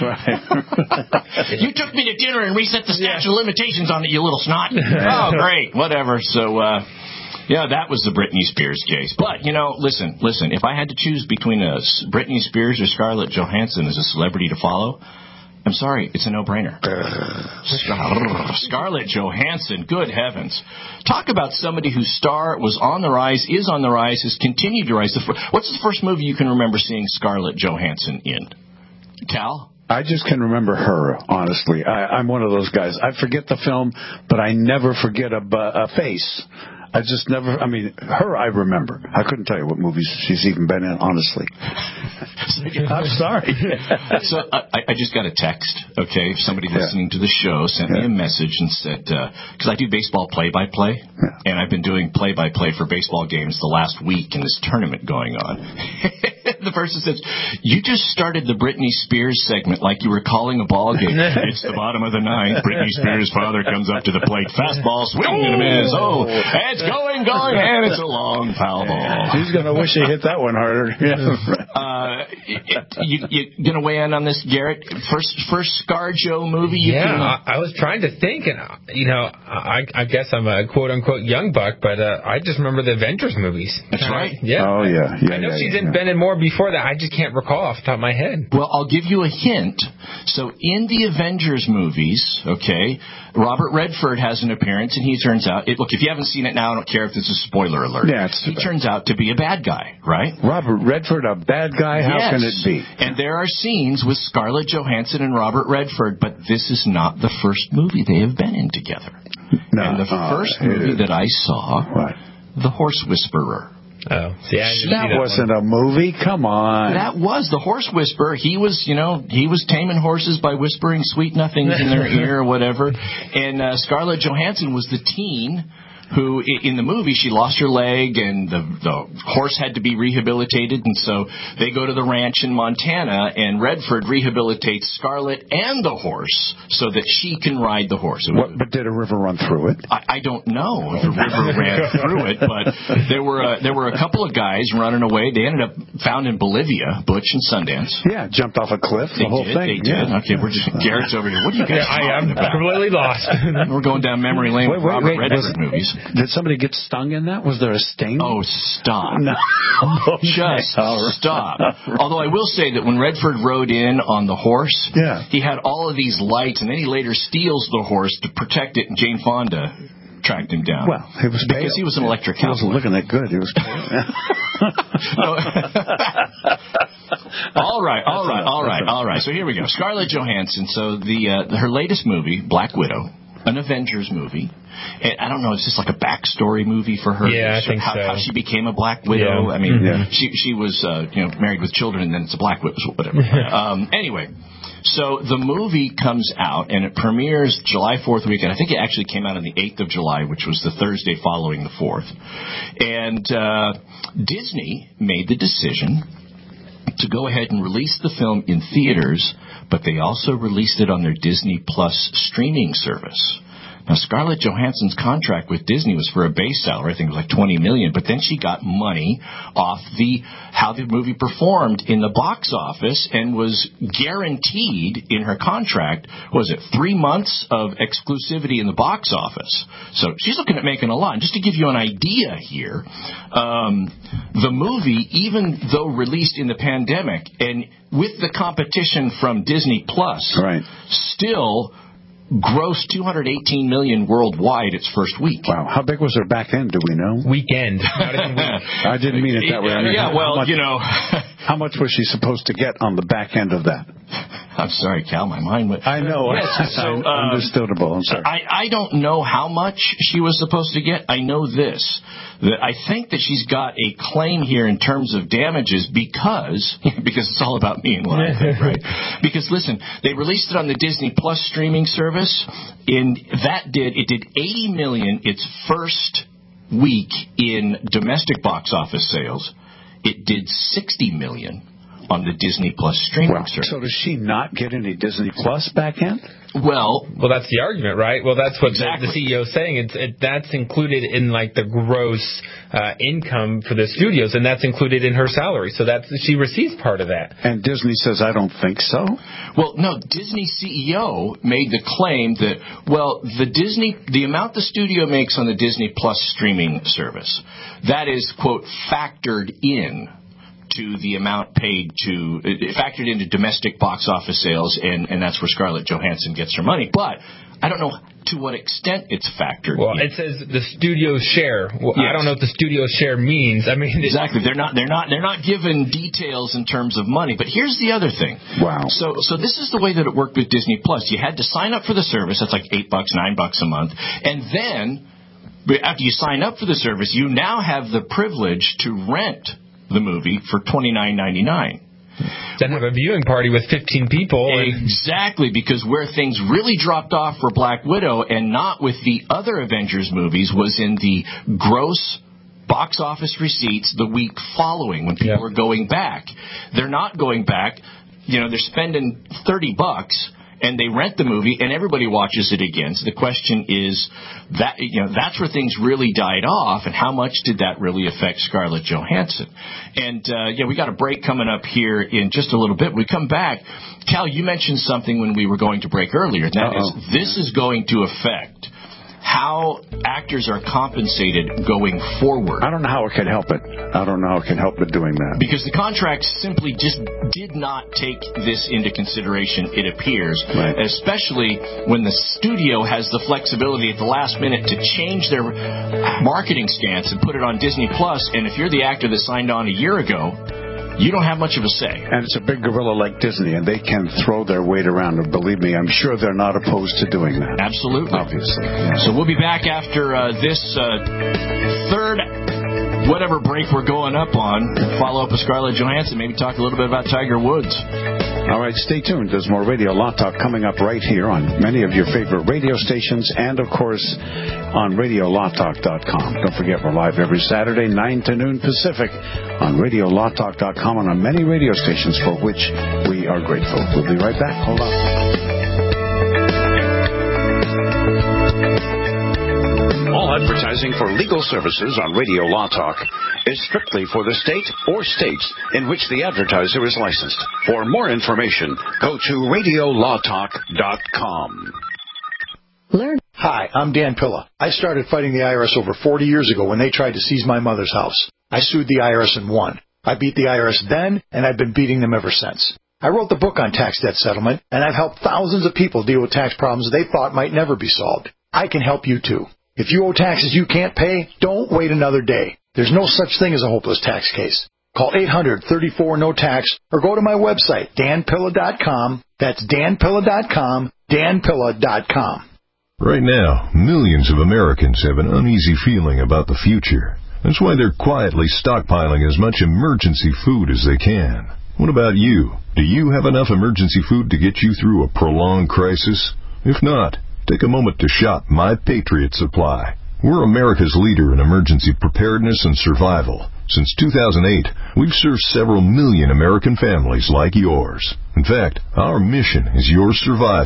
right? You took me to dinner and reset the statute of limitations on it, you little snot. Oh, great, whatever. So, that was the Britney Spears case. But, listen, if I had to choose between Britney Spears or Scarlett Johansson as a celebrity to follow, I'm sorry, it's a no-brainer. Scarlett Johansson, good heavens. Talk about somebody whose star was on the rise, is on the rise, has continued to rise. What's the first movie you can remember seeing Scarlett Johansson in? Cal? I just can remember her, honestly. I'm one of those guys. I forget the film, but I never forget a face. I just never, her I remember. I couldn't tell you what movies she's even been in, honestly. I'm sorry. So I just got a text, okay, somebody listening to the show sent me a message and said, because I do baseball play-by-play, and I've been doing play-by-play for baseball games the last week in this tournament going on. The person says, you just started the Britney Spears segment like you were calling a ball game. It's the bottom of the ninth. Britney Spears' father comes up to the plate. Fastball, swing and a miss. Oh, it's going, and it's a long foul ball. He's going to wish he hit that one harder. You going to weigh in on this, Garrett? First ScarJo movie? I was trying to think, and I guess I'm a quote-unquote young buck, but I just remember the Avengers movies. That's right. Yeah. Oh, yeah. I know she's been in more before that. I just can't recall off the top of my head. Well, I'll give you a hint. So in the Avengers movies, okay, Robert Redford has an appearance, and he turns out, look, if you haven't seen it now, I don't care if it's a spoiler alert. Yeah, he turns out to be a bad guy, right? Robert Redford, a bad guy? How can it be? And there are scenes with Scarlett Johansson and Robert Redford, but this is not the first movie they have been in together. No, and the first movie that I saw, The Horse Whisperer. Oh, see, that wasn't a movie. Come on. That was The Horse Whisperer. He was taming horses by whispering sweet nothings in their ear or whatever. And Scarlett Johansson was the teen who, in the movie, she lost her leg and the horse had to be rehabilitated. And so they go to the ranch in Montana, and Redford rehabilitates Scarlett and the horse so that she can ride the horse. But did a river run through it? I don't know if a river ran through it, but there were a couple of guys running away. They ended up found in Bolivia, Butch and Sundance. Yeah, jumped off a cliff, the whole thing. They did. Okay, Garrett's over here. What are you guys talking about? I'm completely lost. We're going down memory lane with Robert Redford movies. Did somebody get stung in that? Was there a sting? Oh, stop. No. Just stop. Although I will say that when Redford rode in on the horse, he had all of these lights, and then he later steals the horse to protect it, and Jane Fonda tracked him down. Well, it was because he was an electric cowboy. He wasn't looking that good. He was All right. So here we go. Scarlett Johansson. So her latest movie, Black Widow, an Avengers movie. I don't know, it's just like a backstory movie for her. Yeah, I think so. How she became a Black Widow. Yeah. I mean, she was married with children, and then it's a Black Widow, whatever. Anyway, so the movie comes out, and it premieres July 4th weekend. I think it actually came out on the 8th of July, which was the Thursday following the 4th. And Disney made the decision to go ahead and release the film in theaters, but they also released it on their Disney Plus streaming service. Now, Scarlett Johansson's contract with Disney was for a base salary. I think it was like $20 million. But then she got money off how the movie performed in the box office and was guaranteed in her contract, 3 months of exclusivity in the box office. So she's looking at making a lot. And just to give you an idea here, the movie, even though released in the pandemic and with the competition from Disney Plus, still grossed $218 million worldwide its first week. Wow. How big was her back end, do we know? Weekend. Not even week. I didn't mean it that way. I mean, how much was she supposed to get on the back end of that? I'm sorry, Cal, my mind went... I know. Yes, so, understandable. I'm sorry. I don't know how much she was supposed to get. I know this, that I think that she's got a claim here in terms of damages because it's all about me and what I think, right? Because, listen, they released it on the Disney Plus streaming service, and it did $80 million its first week in domestic box office sales. It did $60 million on the Disney Plus streaming service. So does she not get any Disney Plus back end? Well, that's the argument, right? Well, that's what the CEO is saying. That's included in like the gross income for the studios, and that's included in her salary. So she receives part of that. And Disney says, I don't think so. Well, no, Disney CEO made the claim that, the amount the studio makes on the Disney Plus streaming service, that is, quote, factored in to the amount paid factored into domestic box office sales, and that's where Scarlett Johansson gets her money. But I don't know to what extent it's factored in. It says the studio share. Well, yes. I don't know what the studio share means. I mean, exactly. They're not given details in terms of money. But here's the other thing. Wow. So this is the way that it worked with Disney Plus. You had to sign up for the service. That's like $8, $9 a month, and then after you sign up for the service, you now have the privilege to rent the movie for $29.99. Then have a viewing party with 15 people. Exactly, because where things really dropped off for Black Widow and not with the other Avengers movies was in the gross box office receipts the week following when people are going back. They're not going back. They're spending $30 and they rent the movie, and everybody watches it again. So the question is, that's where things really died off, and how much did that really affect Scarlett Johansson? And, we got a break coming up here in just a little bit. When we come back, Cal, you mentioned something when we were going to break earlier. That is, this is going to affect how actors are compensated going forward. I don't know how it can help it. I don't know how it can help it doing that. Because the contract simply just did not take this into consideration, it appears, especially when the studio has the flexibility at the last minute to change their marketing stance and put it on Disney Plus. And if you're the actor that signed on a year ago, you don't have much of a say. And it's a big gorilla like Disney, and they can throw their weight around. And believe me, I'm sure they're not opposed to doing that. Absolutely. Obviously. Yeah. So we'll be back after this third whatever break we're going up on. Follow up with Scarlett Johansson. Maybe talk a little bit about Tiger Woods. All right, stay tuned. There's more Radio Law Talk coming up right here on many of your favorite radio stations and, of course, on RadioLawTalk.com. Don't forget, we're live every Saturday, 9 to noon Pacific on RadioLawTalk.com and on many radio stations for which we are grateful. We'll be right back. Hold on. All advertising for legal services on Radio Law Talk is strictly for the state or states in which the advertiser is licensed. For more information, go to RadioLawTalk.com. Hi, I'm Dan Pilla. I started fighting the IRS over 40 years ago when they tried to seize my mother's house. I sued the IRS and won. I beat the IRS then, and I've been beating them ever since. I wrote the book on tax debt settlement, and I've helped thousands of people deal with tax problems they thought might never be solved. I can help you too. If you owe taxes you can't pay, don't wait another day. There's no such thing as a hopeless tax case. Call 800-34-NO-TAX or go to my website, danpilla.com. That's danpilla.com, danpilla.com. Right now, millions of Americans have an uneasy feeling about the future. That's why they're quietly stockpiling as much emergency food as they can. What about you? Do you have enough emergency food to get you through a prolonged crisis? If not, take a moment to shop My Patriot Supply. We're America's leader in emergency preparedness and survival. Since 2008, we've served several million American families like yours. In fact, our mission is your survival.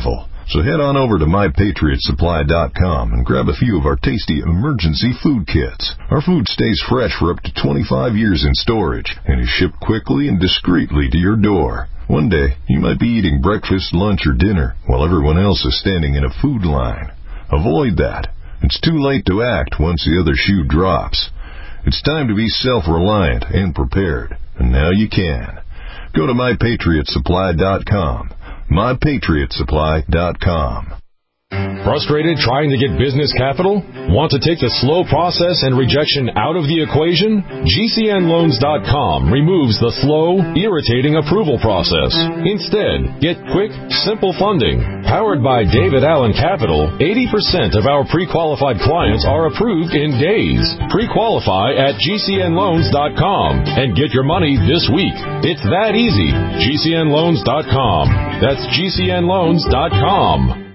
So head on over to MyPatriotSupply.com and grab a few of our tasty emergency food kits. Our food stays fresh for up to 25 years in storage and is shipped quickly and discreetly to your door. One day, you might be eating breakfast, lunch, or dinner while everyone else is standing in a food line. Avoid that. It's too late to act once the other shoe drops. It's time to be self-reliant and prepared, and now you can. Go to MyPatriotSupply.com. MyPatriotSupply.com. Frustrated trying to get business capital? Want to take the slow process and rejection out of the equation? GCNLoans.com removes the slow, irritating approval process. Instead, get quick, simple funding. Powered by David Allen Capital, 80% of our pre-qualified clients are approved in days. Pre-qualify at GCNLoans.com and get your money this week. It's that easy. GCNLoans.com. That's GCNLoans.com.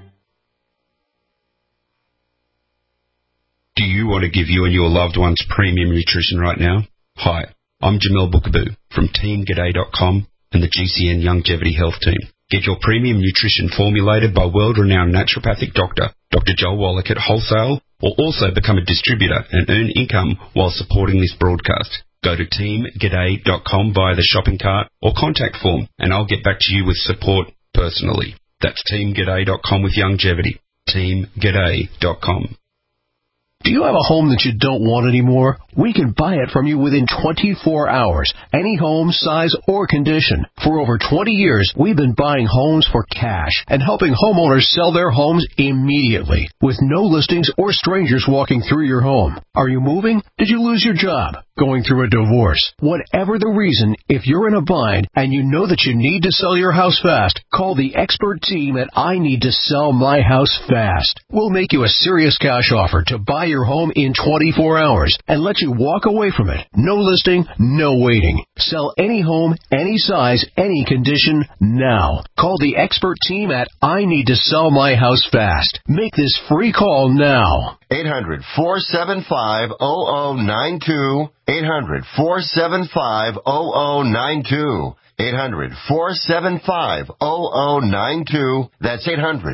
Do you want to give you and your loved ones premium nutrition right now? Hi, I'm Jamel Bookaboo from TeamGaday.com and the GCN Longevity Health Team. Get your premium nutrition formulated by world-renowned naturopathic doctor, Dr. Joel Wallach at Wholesale, or also become a distributor and earn income while supporting this broadcast. Go to TeamGaday.com via the shopping cart or contact form, and I'll get back to you with support personally. That's TeamGaday.com with longevity. TeamGaday.com. Do you have a home that you don't want anymore? We can buy it from you within 24 hours. Any home, size, or condition. For over 20 years, we've been buying homes for cash and helping homeowners sell their homes immediately with no listings or strangers walking through your home. Are you moving? Did you lose your job? Going through a divorce? Whatever the reason, if you're in a bind and you know that you need to sell your house fast, call the expert team at I Need to Sell My House Fast. We'll make you a serious cash offer to buy your home in 24 hours and let you walk away from it. No listing, no waiting. Sell any home, any size, any condition now. Call the expert team at I Need to Sell My House Fast. Make this free call now. 800-475-0092. 800-475-0092. 800-475-0092. That's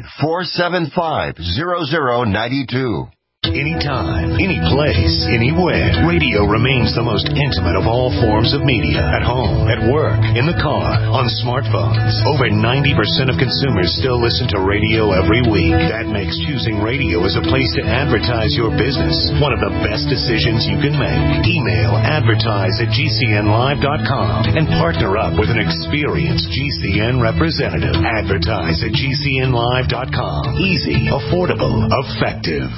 800-475-0092. Anytime, any place, anywhere. Radio remains the most intimate of all forms of media. At home, at work, in the car, on smartphones. Over 90% of consumers still listen to radio every week. That makes choosing radio as a place to advertise your business one of the best decisions you can make. Email advertise@gcnlive.com and partner up with an experienced GCN representative. Advertise at gcnlive.com. Easy, affordable, effective.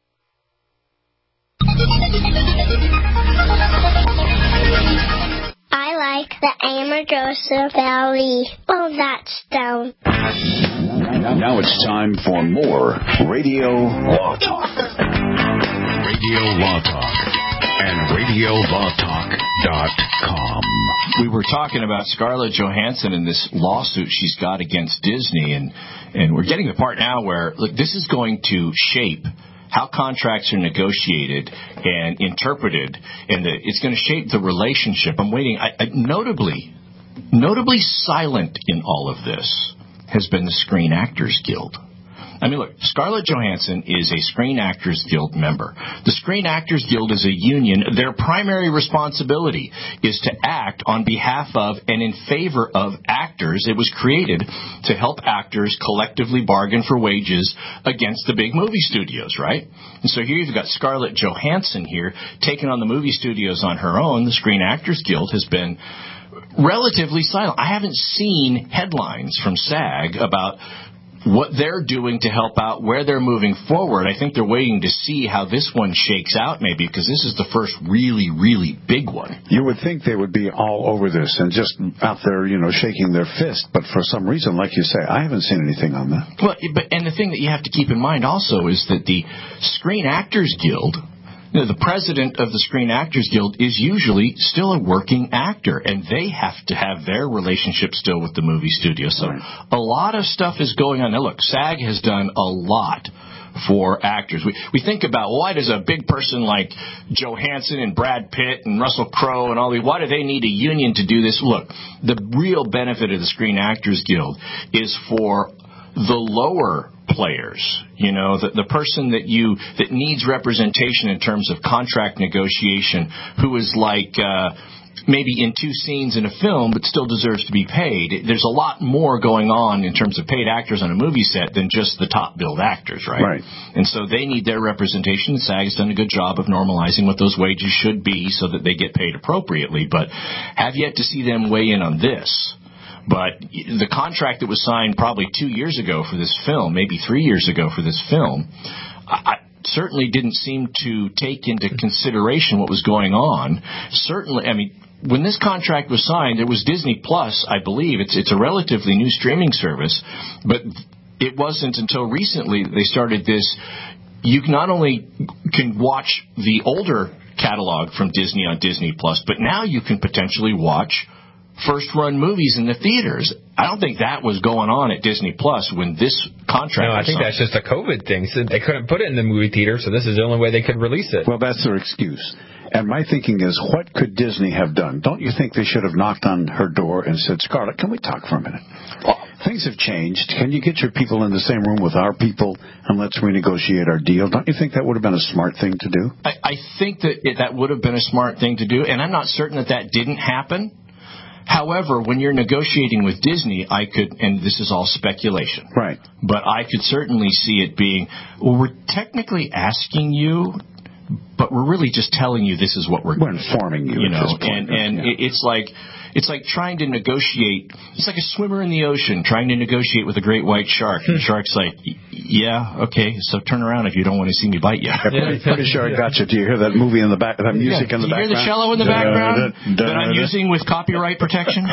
I like the Amargosa Valley. Oh, that's down. Now it's time for more Radio Law Talk. Radio Law Talk and RadioLawTalk.com. We were talking about Scarlett Johansson and this lawsuit she's got against Disney, and we're getting to the part now where, look, this is going to shape how contracts are negotiated and interpreted, and it's going to shape the relationship. I'm waiting. Notably silent in all of this has been the Screen Actors Guild. I mean, look, Scarlett Johansson is a Screen Actors Guild member. The Screen Actors Guild is a union. Their primary responsibility is to act on behalf of and in favor of actors. It was created to help actors collectively bargain for wages against the big movie studios, right? And so here you've got Scarlett Johansson here taking on the movie studios on her own. The Screen Actors Guild has been relatively silent. I haven't seen headlines from SAG about what they're doing to help out, where they're moving forward. I think they're waiting to see how this one shakes out, maybe, because this is the first really, really big one. You would think they would be all over this and just out there, shaking their fist. But for some reason, like you say, I haven't seen anything on that. Well, and the thing that you have to keep in mind also is that the Screen Actors Guild, the president of the Screen Actors Guild is usually still a working actor, and they have to have their relationship still with the movie studio. So a lot of stuff is going on. Now, look, SAG has done a lot for actors. We think about, why does a big person like Johansson and Brad Pitt and Russell Crowe and all these, why do they need a union to do this? Look, the real benefit of the Screen Actors Guild is for the lower players, the person that needs representation in terms of contract negotiation, who is like maybe in 2 scenes in a film but still deserves to be paid. There's a lot more going on in terms of paid actors on a movie set than just the top billed actors, right? And so they need their representation. SAG has done a good job of normalizing what those wages should be so that they get paid appropriately, but have yet to see them weigh in on this. But the contract that was signed probably 2 years ago for this film, maybe 3 years ago for this film, I certainly didn't seem to take into consideration what was going on. Certainly, I mean, when this contract was signed, it was Disney Plus, I believe. It's a relatively new streaming service, but it wasn't until recently they started this. You not only can watch the older catalog from Disney on Disney Plus, but now you can potentially watch first-run movies in the theaters. I don't think that was going on at Disney Plus when this contract was I think signed. that's just a COVID thing. So they couldn't put it in the movie theater, so this is the only way they could release it. Well, that's their excuse. And my thinking is, what could Disney have done? Don't you think they should have knocked on her door and said, Scarlett, can we talk for a minute? Things have changed. Can you get your people in the same room with our people and let's renegotiate our deal? Don't you think that would have been a smart thing to do? I think that would have been a smart thing to do, and I'm not certain that didn't happen. However, when you're negotiating with Disney, I could, and this is all speculation, right? But I could certainly see it being, well, we're technically asking you, but we're really just telling you this is what we're informing you, at this point, and it's like trying to negotiate. It's like a swimmer in the ocean trying to negotiate with a great white shark. And the shark's like, yeah, okay, so turn around if you don't want to see me bite you. Pretty sure I got you. Do you hear that movie in the back? That music in the background? Do you hear the cello in the background that I'm using with copyright protection?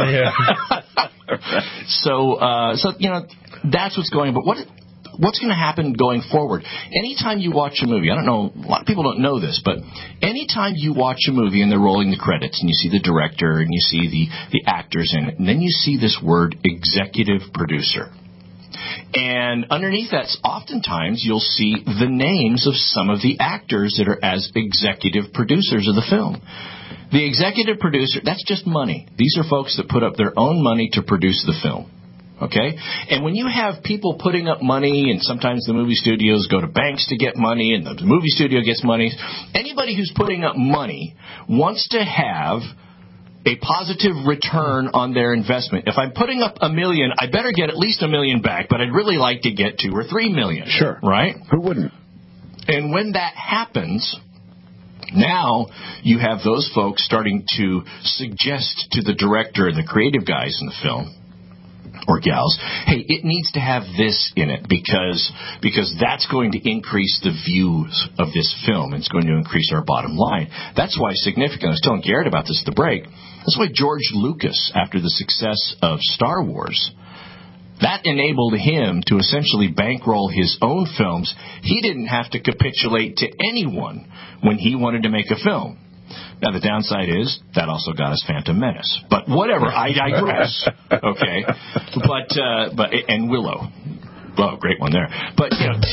So that's what's going on. But what's going to happen going forward? Anytime you watch a movie, I don't know, a lot of people don't know this, but anytime you watch a movie and they're rolling the credits and you see the director and you see the actors in it, and then you see this word executive producer. And underneath that, oftentimes you'll see the names of some of the actors that are as executive producers of the film. The executive producer, that's just money. These are folks that put up their own money to produce the film. Okay? And when you have people putting up money, and sometimes the movie studios go to banks to get money, and the movie studio gets money, anybody who's putting up money wants to have a positive return on their investment. If I'm putting up $1 million, I better get at least $1 million back, but I'd really like to get $2 or $3 million. Sure. Right? Who wouldn't? And when that happens, now you have those folks starting to suggest to the director and the creative guys in the film, or gals, hey, it needs to have this in it because that's going to increase the views of this film. It's going to increase our bottom line. That's why it's significant. I was telling Garrett about this at the break. That's why George Lucas, after the success of Star Wars, that enabled him to essentially bankroll his own films. He didn't have to capitulate to anyone when he wanted to make a film. Now, the downside is that also got us Phantom Menace. But whatever, I digress. Okay? But and Willow. Oh, great one there. But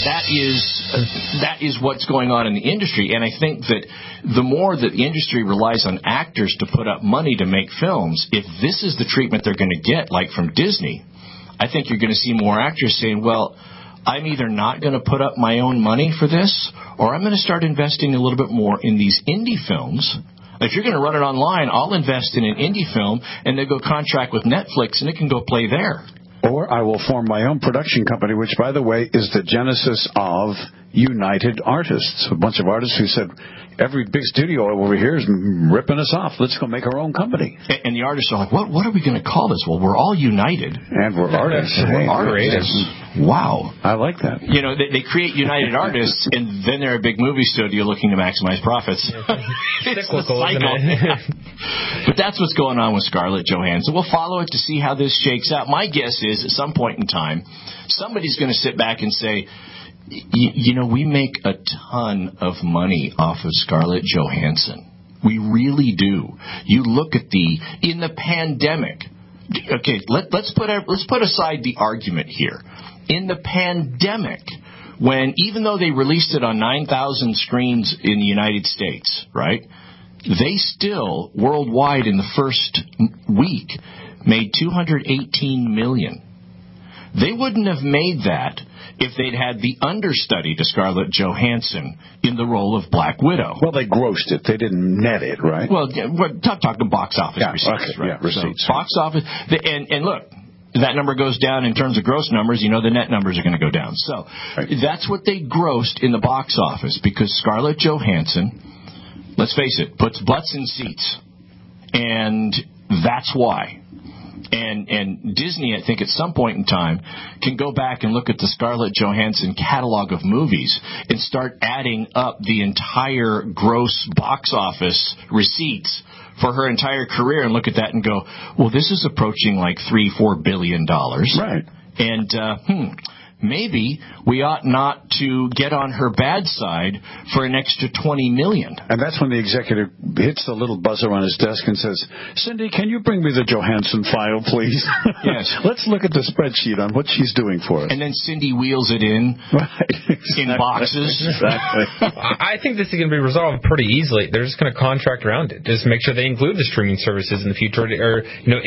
that is what's going on in the industry. And I think that the more that the industry relies on actors to put up money to make films, if this is the treatment they're going to get, like from Disney, I think you're going to see more actors saying, well, I'm either not going to put up my own money for this, or I'm going to start investing a little bit more in these indie films. If you're going to run it online, I'll invest in an indie film and then go contract with Netflix and it can go play there. Or I will form my own production company, which, by the way, is the genesis of United Artists. A bunch of artists who said, every big studio over here is ripping us off. Let's go make our own company. And the artists are like, what are we going to call this? Well, we're all united. And we're artists. We're artists. Wow. I like that. You know, they create United Artists, and then they're a big movie studio looking to maximize profits. It's a cycle. But that's what's going on with Scarlett Johansson. We'll follow it to see how this shakes out. My guess is at some point in time, somebody's going to sit back and say, you know, we make a ton of money off of Scarlett Johansson. We really do. You look at in the pandemic. Okay, let's put aside the argument here. In the pandemic, when even though they released it on 9,000 screens in the United States, right? They still worldwide in the first week made $218 million. They wouldn't have made that if they'd had the understudy to Scarlett Johansson in the role of Black Widow. Well, they grossed it. They didn't net it, right? Well, we're talking box office receipts, okay, right? Yeah, receipts. So box office, and look, that number goes down in terms of gross numbers, the net numbers are going to go down. So that's what they grossed in the box office, because Scarlett Johansson, let's face it, puts butts in seats. And that's why. And Disney, I think, at some point in time, can go back and look at the Scarlett Johansson catalog of movies and start adding up the entire gross box office receipts for her entire career and look at that and go, well, this is approaching like $3-4 billion. Right. And, maybe we ought not to get on her bad side for an extra $20 million. And that's when the executive hits the little buzzer on his desk and says, Cindy, can you bring me the Johansson file, please? Yes. Let's look at the spreadsheet on what she's doing for us. And then Cindy wheels it in in boxes. Exactly. I think this is going to be resolved pretty easily. They're just going to contract around it. Just make sure they include the streaming services in the future, or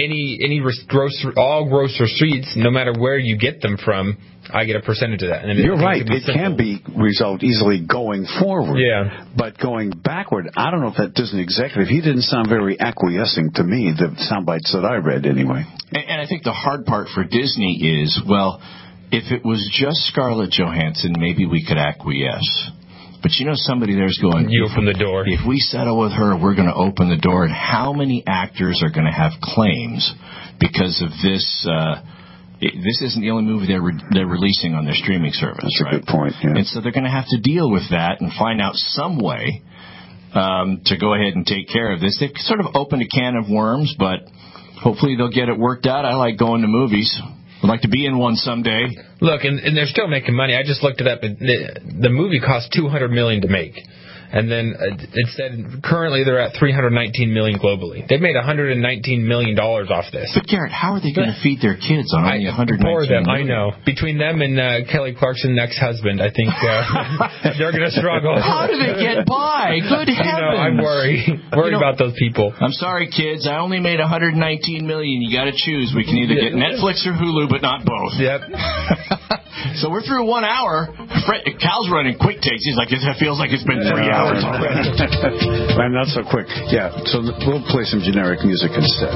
all gross receipts, no matter where you get them from. I get a percentage of that. And you're right. It can be resolved easily going forward. Yeah. But going backward, I don't know if that Disney executive, he didn't sound very acquiescing to me, the sound bites that I read anyway. And I think the hard part for Disney is, well, if it was just Scarlett Johansson, maybe we could acquiesce. But somebody there's going, you open the door. If we settle with her, we're going to open the door. And how many actors are going to have claims because of this? This isn't the only movie they're releasing on their streaming service. That's right? a good point. Yeah. And so they're going to have to deal with that and find out some way to go ahead and take care of this. They've sort of opened a can of worms, but hopefully they'll get it worked out. I like going to movies. I'd like to be in one someday. Look, and they're still making money. I just looked it up. The movie cost $200 million to make. And then it said currently they're at $319 million globally. They've made $119 million off this. But Garrett, how are they going to feed their kids on only $119 million? I know. Between them and Kelly Clarkson's ex-husband, I think they're going to struggle. How do they get by? Good heavens! I'm worried about those people. I'm sorry, kids. I only made $119 million. You got to choose. We can either get Netflix or Hulu, but not both. Yep. So we're through 1 hour. Cal's running quick takes. He's like, it feels like it's been 3 hours already. Man, not so quick. Yeah, so we'll play some generic music instead.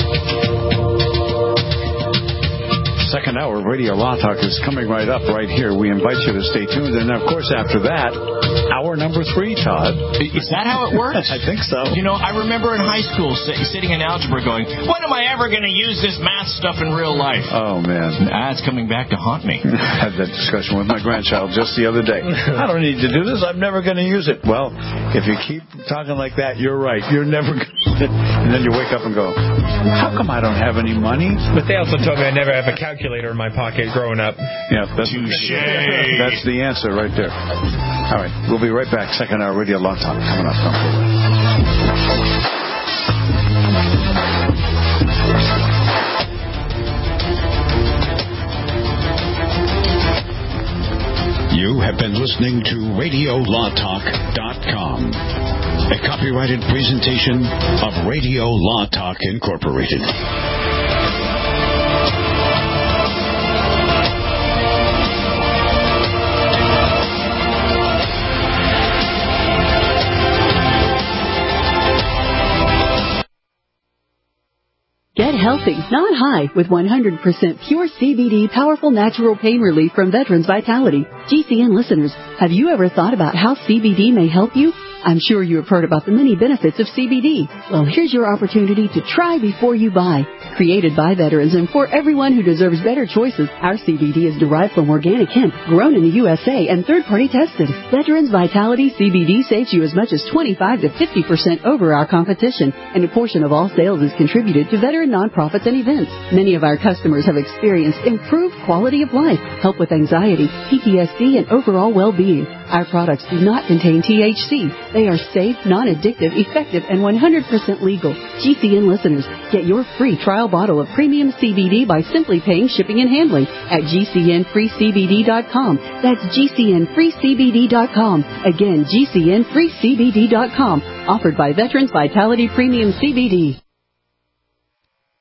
Second hour of Radio Law Talk is coming right up right here. We invite you to stay tuned. And, of course, after that, hour number 3, Todd. Is that how it works? I think so. I remember in high school sitting in algebra going, when am I ever going to use this math stuff in real life? Oh, man. It's coming back to haunt me. I had that discussion with my grandchild just the other day. I don't need to do this. I'm never going to use it. Well, if you keep talking like that, you're right. You're never going to. And then you wake up and go, how come I don't have any money? But they also told me I never have a calculator in my pocket growing up. Yeah, that's the answer right there. All right, we'll be right back. Second hour Radio Law Talk coming up. Don't go away. You have been listening to RadioLawTalk.com, a copyrighted presentation of Radio Law Talk Incorporated. Get healthy, not high, with 100% pure CBD powerful natural pain relief from Veterans Vitality. GCN listeners, have you ever thought about how CBD may help you? I'm sure you have heard about the many benefits of CBD. Well, here's your opportunity to try before you buy. Created by veterans and for everyone who deserves better choices, our CBD is derived from organic hemp, grown in the USA, and third-party tested. Veterans Vitality CBD saves you as much as 25 to 50% over our competition, and a portion of all sales is contributed to veteran nonprofits and events. Many of our customers have experienced improved quality of life, help with anxiety, PTSD, and overall well-being. Our products do not contain THC. They are safe, non-addictive, effective, and 100% legal. GCN listeners, get your free trial bottle of premium CBD by simply paying shipping and handling at GCNFreeCBD.com. That's GCNFreeCBD.com. Again, GCNFreeCBD.com. Offered by Veterans Vitality Premium CBD.